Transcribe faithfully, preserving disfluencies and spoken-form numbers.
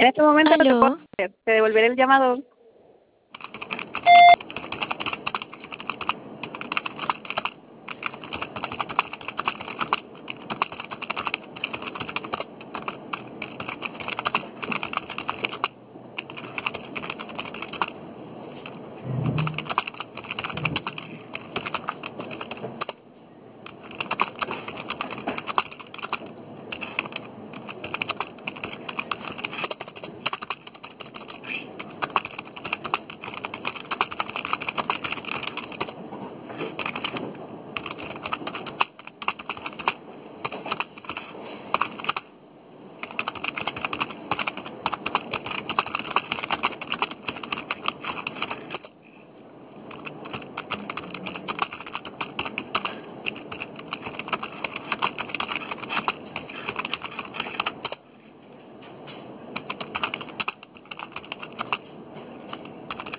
En este momento no te puedo Aló, hacer. Te devolveré el llamado